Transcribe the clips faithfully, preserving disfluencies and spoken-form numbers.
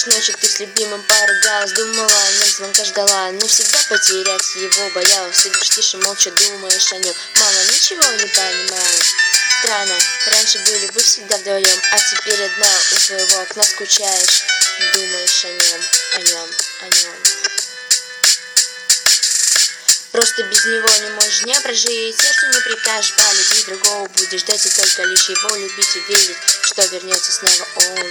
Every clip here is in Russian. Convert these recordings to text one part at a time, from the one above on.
Лишь ночью ты с любимым поругалась, думала о нем, звонка ждала, но всегда потерять его боялась. Сидишь тише, молча думаешь о нем, мама ничего не понимает. Странно, раньше были вы всегда вдвоем, а теперь одна у своего окна скучаешь. Думаешь о нем, о нем, о нем. Просто без него не можешь дня прожить, сердцу не прикажешь полюбить, другого будешь ждать и только лишь его любить и верить, что вернется снова он.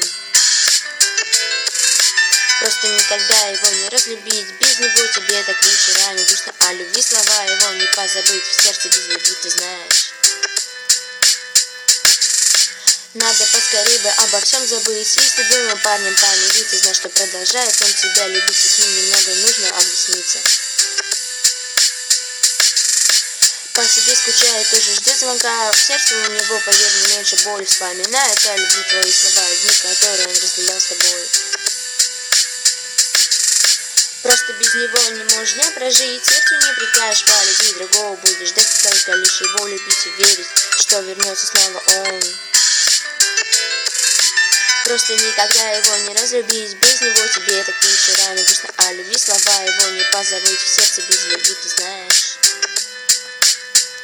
Просто никогда его не разлюбить, без него тебе так вечерами грустно, а любви слова его не позабыть, в сердце без любви ты знаешь. Надо поскорее бы обо всем забыть, и с любимым парнем помириться, знать, что продолжает он тебя любить, и с ним немного нужно объясниться. По тебе скучает, тоже ждет звонка, в сердце у него, поверь, не меньше боли, вспоминает о любви твои слова, дни, которые он разделял с тобой. Просто без него не можешь дня прожить, сердцу не прикажешь полюбить, другого будешь ждать, только лишь его любить и верить, что вернется снова он. Просто никогда его не разлюбить, без него тебе так вечерами грустно, а любви слова его не позабыть, в сердце без любви ты знаешь.